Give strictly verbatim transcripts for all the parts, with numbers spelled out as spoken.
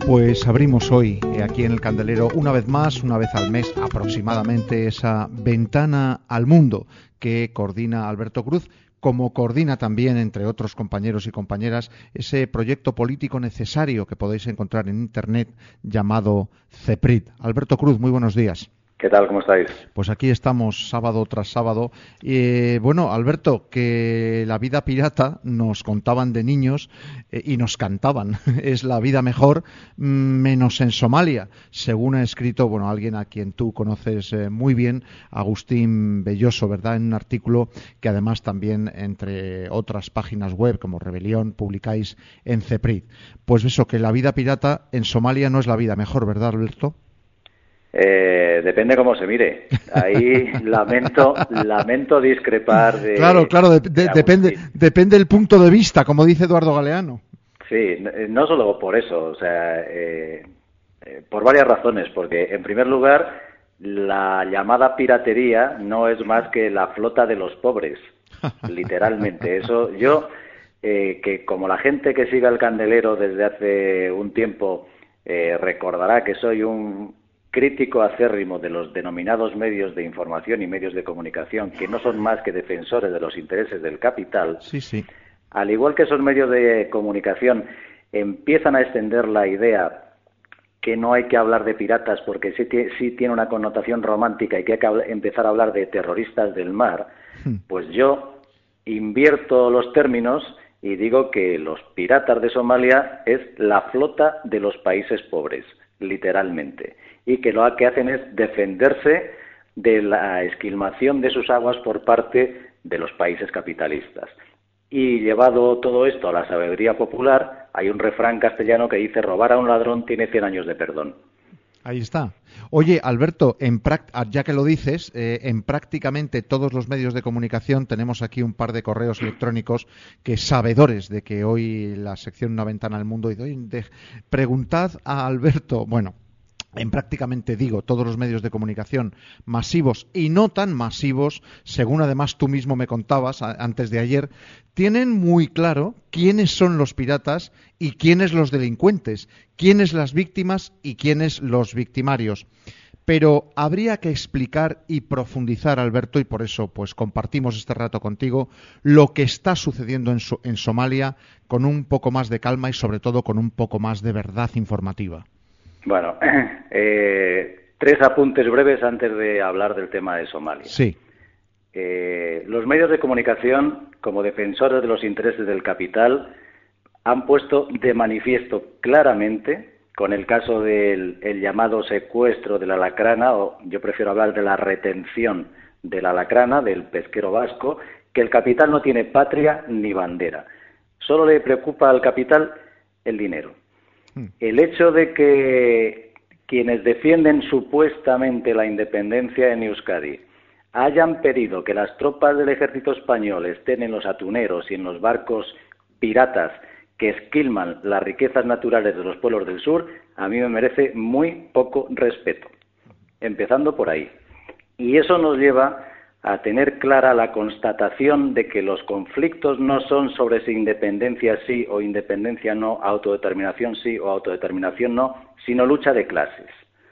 Pues abrimos hoy, eh, aquí en El Candelero, una vez más, una vez al mes aproximadamente, esa ventana al mundo que coordina Alberto Cruz, como coordina también, entre otros compañeros y compañeras, ese proyecto político necesario que podéis encontrar en Internet llamado CEPRID. Alberto Cruz, muy buenos días. ¿Qué tal? ¿Cómo estáis? Pues aquí estamos sábado tras sábado. Eh, bueno, Alberto, que la vida pirata nos contaban de niños eh, y nos cantaban. Es la vida mejor, menos en Somalia, según ha escrito, bueno, alguien a quien tú conoces eh, muy bien, Agustín Belloso, ¿verdad? En un artículo que además también, entre otras páginas web como Rebelión, publicáis en CEPRID. Pues eso, que la vida pirata en Somalia no es la vida mejor, ¿verdad, Alberto? Eh, depende cómo se mire. Ahí lamento, lamento discrepar de... Claro, claro, de, de, de depende, depende del punto de vista, como dice Eduardo Galeano. Sí, no solo por eso, o sea, eh, eh, por varias razones, porque en primer lugar, la llamada piratería no es más que la flota de los pobres, literalmente. Eso yo, eh, que como la gente que siga El Candelero desde hace un tiempo eh, recordará que soy un crítico acérrimo de los denominados medios de información y medios de comunicación, que no son más que defensores de los intereses del capital, sí, sí. Al igual que esos medios de comunicación empiezan a extender la idea que no hay que hablar de piratas porque sí, sí tiene una connotación romántica y que hay que empezar a hablar de terroristas del mar, hmm. pues yo invierto los términos y digo que los piratas de Somalia es la flota de los países pobres, literalmente, y que lo que hacen es defenderse de la esquilmación de sus aguas por parte de los países capitalistas. Y llevado todo esto a la sabiduría popular, hay un refrán castellano que dice: robar a un ladrón tiene cien años de perdón. Ahí está. Oye, Alberto, en ya que lo dices, eh, en prácticamente todos los medios de comunicación tenemos aquí un par de correos electrónicos que, sabedores de que hoy la sección Una Ventana al Mundo, y doy, de, preguntad a Alberto, bueno, en prácticamente, digo, todos los medios de comunicación masivos y no tan masivos, según además tú mismo me contabas a, antes de ayer, tienen muy claro quiénes son los piratas y quiénes los delincuentes, quiénes las víctimas y quiénes los victimarios. Pero habría que explicar y profundizar, Alberto, y por eso pues compartimos este rato contigo, lo que está sucediendo en, so- en Somalia con un poco más de calma y sobre todo con un poco más de verdad informativa. Bueno, eh, tres apuntes breves antes de hablar del tema de Somalia. Sí. Eh, los medios de comunicación, como defensores de los intereses del capital, han puesto de manifiesto claramente, con el caso del el llamado secuestro de la alacrana, o yo prefiero hablar de la retención de la alacrana, del pesquero vasco, que el capital no tiene patria ni bandera. Solo le preocupa al capital el dinero. El hecho de que quienes defienden supuestamente la independencia en Euskadi hayan pedido que las tropas del ejército español estén en los atuneros y en los barcos piratas que esquilman las riquezas naturales de los pueblos del sur, a mí me merece muy poco respeto, empezando por ahí. Y eso nos lleva a tener clara la constatación de que los conflictos no son sobre si independencia sí o independencia no, autodeterminación sí o autodeterminación no, sino lucha de clases.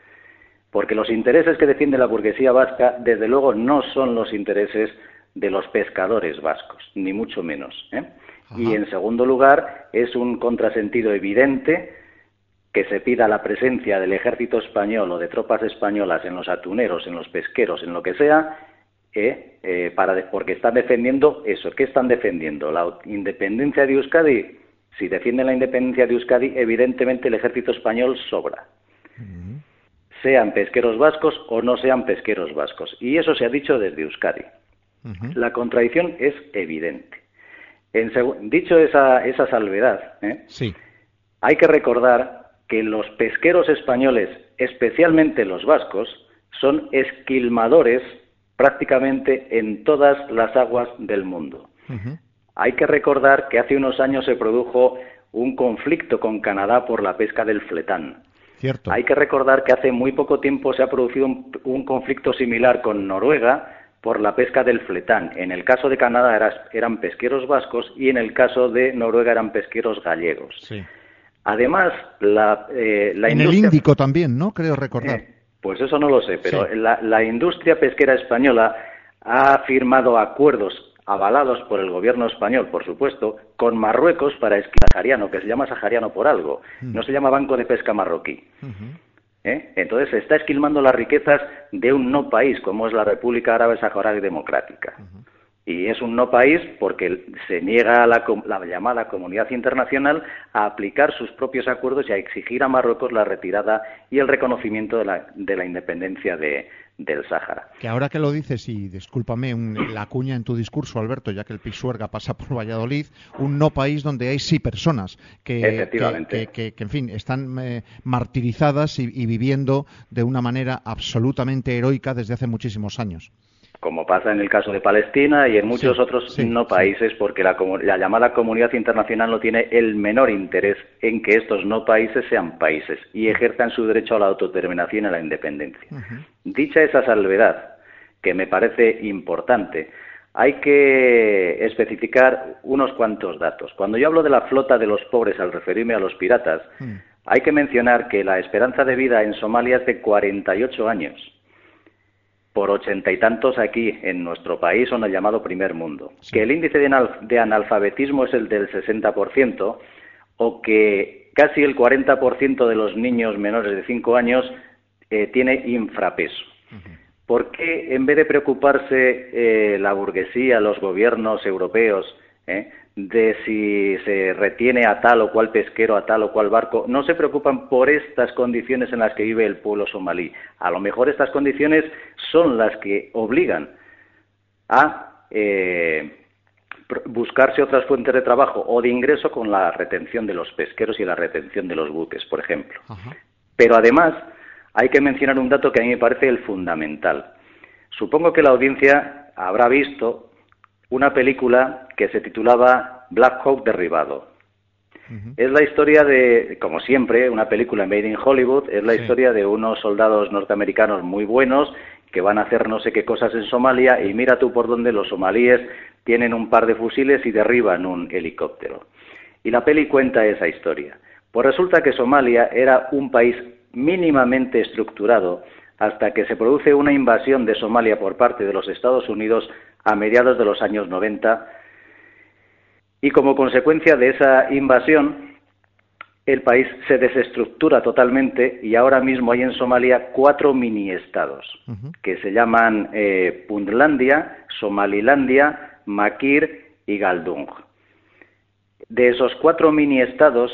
Porque los intereses que defiende la burguesía vasca, desde luego, no son los intereses de los pescadores vascos, ni mucho menos, ¿eh? Y en segundo lugar, es un contrasentido evidente que se pida la presencia del ejército español o de tropas españolas en los atuneros, en los pesqueros, en lo que sea, Eh, eh, para de, porque están defendiendo eso. ¿Qué están defendiendo? ¿La independencia de Euskadi? Si defienden la independencia de Euskadi, evidentemente el ejército español sobra. Uh-huh. Sean pesqueros vascos o no sean pesqueros vascos. Y eso se ha dicho desde Euskadi. Uh-huh. La contradicción es evidente. En seg- dicho esa, esa salvedad, ¿eh? Sí. Hay que recordar que los pesqueros españoles, especialmente los vascos, son esquilmadores prácticamente en todas las aguas del mundo. Uh-huh. Hay que recordar que hace unos años se produjo un conflicto con Canadá por la pesca del fletán. Cierto. Hay que recordar que hace muy poco tiempo se ha producido un, un conflicto similar con Noruega por la pesca del fletán. En el caso de Canadá era, eran pesqueros vascos y en el caso de Noruega eran pesqueros gallegos. Sí. Además, la, eh, la en industria... el Índico también, ¿no? Creo recordar. Eh, pues eso no lo sé, pero sí. la, la industria pesquera española ha firmado acuerdos avalados por el gobierno español, por supuesto, con Marruecos para esquí sahariano, que se llama sahariano por algo, Mm. no se llama Banco de Pesca Marroquí. Uh-huh. ¿Eh? Entonces se está esquilmando las riquezas de un no país, como es la República Árabe Saharaui Democrática. Uh-huh. Y es un no país porque se niega a la, la llamada comunidad internacional a aplicar sus propios acuerdos y a exigir a Marruecos la retirada y el reconocimiento de la, de la independencia de, del Sáhara. Que ahora que lo dices, y discúlpame un, la cuña en tu discurso, Alberto, ya que el Pisuerga pasa por Valladolid, un no país donde hay sí personas que, Efectivamente. que, que, que, que en fin, están eh, martirizadas y, y viviendo de una manera absolutamente heroica desde hace muchísimos años. Como pasa en el caso de Palestina y en muchos sí, otros sí, no países, sí. porque la, la llamada comunidad internacional no tiene el menor interés en que estos no países sean países y ejerzan su derecho a la autodeterminación y a la independencia. Uh-huh. Dicha esa salvedad, que me parece importante, hay que especificar unos cuantos datos. Cuando yo hablo de la flota de los pobres al referirme a los piratas, uh-huh. hay que mencionar que la esperanza de vida en Somalia es de cuarenta y ocho años. Por ochenta y tantos aquí en nuestro país o en el llamado primer mundo. Sí. Que el índice de, anal de analfabetismo es el del sesenta por ciento o que casi el cuarenta por ciento de los niños menores de cinco años eh, tiene infrapeso. Uh-huh. ¿Por qué en vez de preocuparse eh, la burguesía, los gobiernos europeos, eh, de si se retiene a tal o cual pesquero, a tal o cual barco, no se preocupan por estas condiciones en las que vive el pueblo somalí? A lo mejor estas condiciones son las que obligan a eh, buscarse otras fuentes de trabajo o de ingreso con la retención de los pesqueros y la retención de los buques, por ejemplo. Uh-huh. Pero además hay que mencionar un dato que a mí me parece el fundamental. Supongo que la audiencia habrá visto una película que se titulaba Black Hawk Derribado. Uh-huh. Es la historia de, como siempre, una película made in Hollywood, es la sí. historia de unos soldados norteamericanos muy buenos que van a hacer no sé qué cosas en Somalia y mira tú por dónde los somalíes tienen un par de fusiles y derriban un helicóptero. Y la peli cuenta esa historia. Pues resulta que Somalia era un país mínimamente estructurado hasta que se produce una invasión de Somalia por parte de los Estados Unidos a mediados de los años noventa, y como consecuencia de esa invasión el país se desestructura totalmente y ahora mismo hay en Somalia cuatro mini-estados uh-huh. que se llaman eh, Puntlandia, Somalilandia, Makir y Galdung. De esos cuatro mini-estados,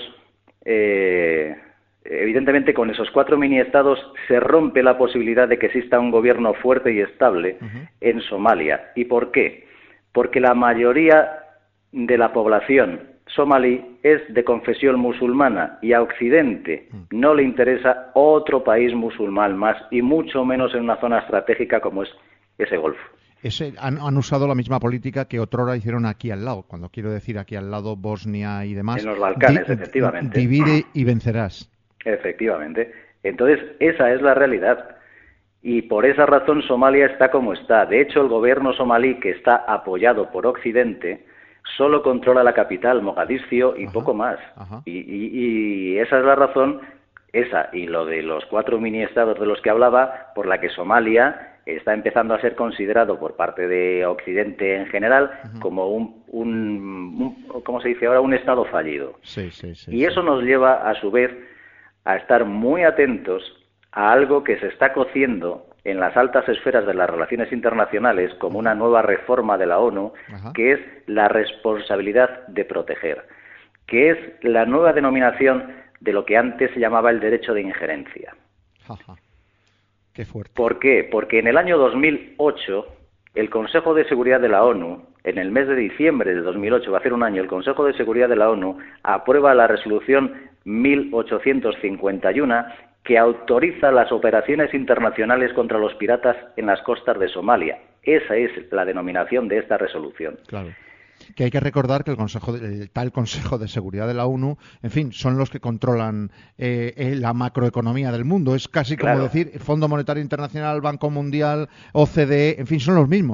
eh, evidentemente con esos cuatro mini-estados se rompe la posibilidad de que exista un gobierno fuerte y estable uh-huh. en Somalia. ¿Y por qué? Porque la mayoría de la población somalí es de confesión musulmana y a Occidente uh-huh. no le interesa otro país musulmán más y mucho menos en una zona estratégica como es ese Golfo. Ese, han, han usado la misma política que otrora hicieron aquí al lado, cuando quiero decir aquí al lado Bosnia y demás. En los Balcanes, Di, efectivamente. Divide y vencerás. Efectivamente. Entonces, esa es la realidad. Y por esa razón Somalia está como está. De hecho, el gobierno somalí, que está apoyado por Occidente, solo controla la capital, Mogadiscio, y ajá, poco más. Y, y, y esa es la razón, esa y lo de los cuatro mini-estados de los que hablaba, por la que Somalia está empezando a ser considerado por parte de Occidente en general uh-huh. como un, un, un, ¿cómo se dice ahora? Un estado fallido. Sí, sí, sí, y eso sí. nos lleva, a su vez, a estar muy atentos a algo que se está cociendo en las altas esferas de las relaciones internacionales como una nueva reforma de la ONU, uh-huh. que es la responsabilidad de proteger, que es la nueva denominación de lo que antes se llamaba el derecho de injerencia. Uh-huh. Qué fuerte. ¿Por qué? Porque en el año dos mil ocho, el Consejo de Seguridad de la ONU, en el mes de diciembre de dos mil ocho, va a hacer un año, el Consejo de Seguridad de la ONU aprueba la resolución mil ochocientos cincuenta y uno que autoriza las operaciones internacionales contra los piratas en las costas de Somalia. Esa es la denominación de esta resolución. Claro. Que hay que recordar que el Consejo, de, el tal Consejo de Seguridad de la ONU, en fin, son los que controlan eh, eh, la macroeconomía del mundo. Es casi como claro. decir Fondo Monetario Internacional, Banco Mundial, O C D E, en fin, son los mismos.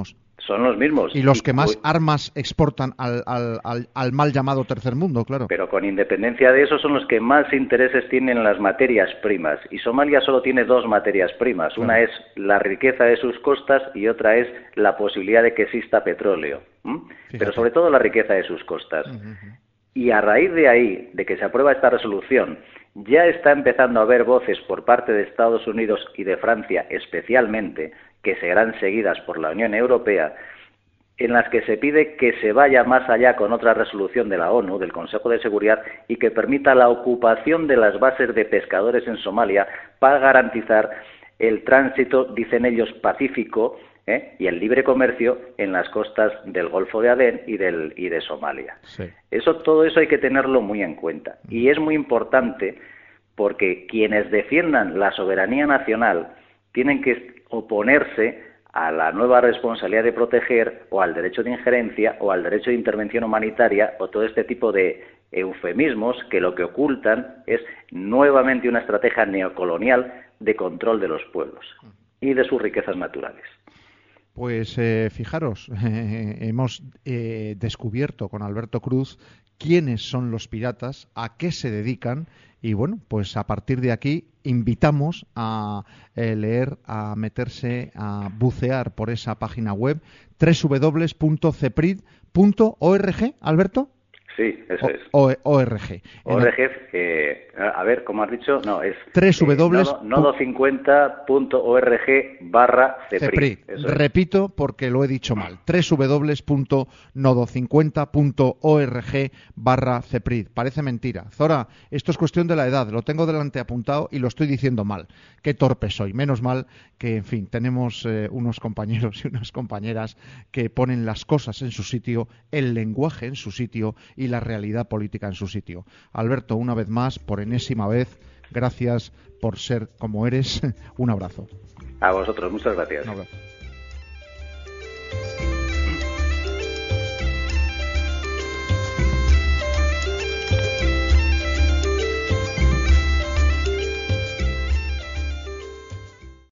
Son los mismos. Y los que y, más armas exportan al, al, al, al mal llamado tercer mundo, claro. Pero con independencia de eso son los que más intereses tienen en las materias primas. Y Somalia solo tiene dos materias primas. Claro. Una es la riqueza de sus costas y otra es la posibilidad de que exista petróleo. ¿Mm? Pero sobre todo la riqueza de sus costas. Uh-huh. Y a raíz de ahí, de que se aprueba esta resolución, ya está empezando a haber voces por parte de Estados Unidos y de Francia especialmente, que serán seguidas por la Unión Europea, en las que se pide que se vaya más allá con otra resolución de la ONU, del Consejo de Seguridad, y que permita la ocupación de las bases de pescadores en Somalia para garantizar el tránsito, dicen ellos, pacífico, ¿eh? y el libre comercio en las costas del Golfo de Adén y, del, y de Somalia. Sí. Eso, todo eso hay que tenerlo muy en cuenta. Y es muy importante porque quienes defiendan la soberanía nacional tienen que oponerse a la nueva responsabilidad de proteger o al derecho de injerencia o al derecho de intervención humanitaria o todo este tipo de eufemismos que lo que ocultan es nuevamente una estrategia neocolonial de control de los pueblos y de sus riquezas naturales. Pues eh, fijaros, eh, hemos eh, descubierto con Alberto Cruz quiénes son los piratas, a qué se dedican y bueno, pues a partir de aquí invitamos a eh, leer, a meterse, a bucear por esa página web doble u doble u doble u punto ceprid punto org, Alberto. Sí, eso o, es. O, ORG. ORG, eh, a ver, ¿cómo has dicho? No, es eh, nodo cincuenta punto org barra Ceprid. Repito, porque lo he dicho mal. doble u doble u doble u punto nodo cincuenta punto org barra Ceprid. Parece mentira. Zora, esto es cuestión de la edad. Lo tengo delante apuntado y lo estoy diciendo mal. Qué torpe soy. Menos mal que, en fin, tenemos eh, unos compañeros y unas compañeras que ponen las cosas en su sitio, el lenguaje en su sitio y la realidad política en su sitio. Alberto, una vez más, por enésima vez, gracias por ser como eres. Un abrazo. A vosotros, muchas gracias. Un abrazo.